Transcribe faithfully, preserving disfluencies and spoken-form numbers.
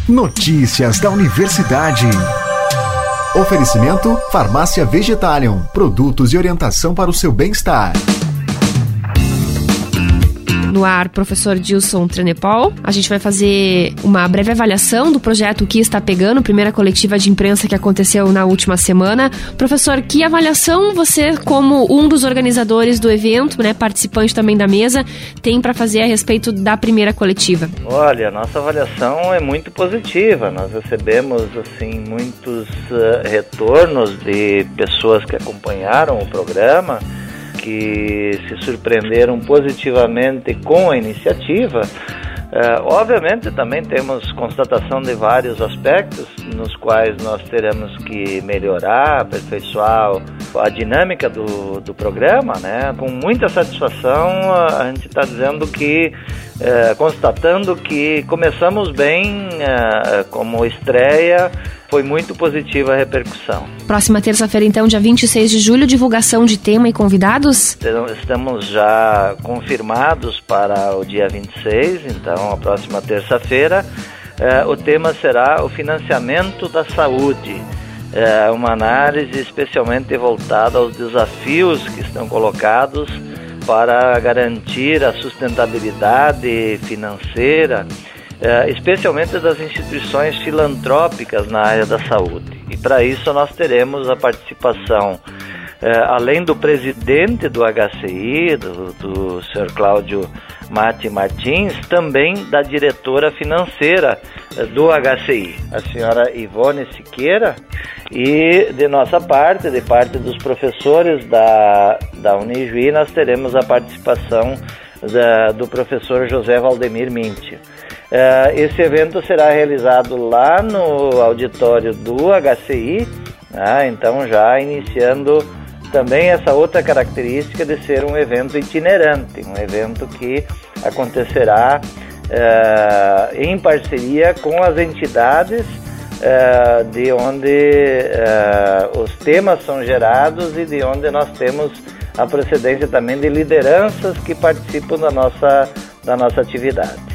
Notícias da Universidade. Oferecimento Farmácia Vegetalium. Produtos e orientação para o seu bem-estar. No ar, professor Dilson Trenepol. A gente vai fazer uma breve avaliação do projeto Que Está Pegando, primeira coletiva de imprensa que aconteceu na última semana. Professor, que avaliação você, como um dos organizadores do evento, né, participante também da mesa, tem para fazer a respeito da primeira coletiva? Olha, a nossa avaliação é muito positiva. Nós recebemos assim muitos uh, retornos de pessoas que acompanharam o programa, que se surpreenderam positivamente com a iniciativa. Uh, obviamente também temos constatação de vários aspectos nos quais nós teremos que melhorar, aperfeiçoar a dinâmica do, do programa, né? Com muita satisfação a gente está dizendo que, uh, constatando que começamos bem uh, como estreia. Foi muito positiva a repercussão. Próxima terça-feira, então, dia vinte e seis de julho, divulgação de tema e convidados? Estamos já confirmados para o dia vinte e seis, então, a próxima terça-feira. Eh, o tema será o financiamento da saúde. É uma análise especialmente voltada aos desafios que estão colocados para garantir a sustentabilidade financeira, É, especialmente das instituições filantrópicas na área da saúde. E para isso nós teremos a participação, é, além do presidente do H C I, do, do senhor Cláudio Mati Martins, também da diretora financeira do H C I, a senhora Ivone Siqueira, e de nossa parte, de parte dos professores da, da Unijuí, nós teremos a participação da, do professor José Valdemir Minti. Uh, esse evento será realizado lá no auditório do H C I, né? Então já iniciando também essa outra característica de ser um evento itinerante, um evento que acontecerá uh, em parceria com as entidades uh, de onde uh, os temas são gerados e de onde nós temos a procedência também de lideranças que participam da nossa, da nossa atividade.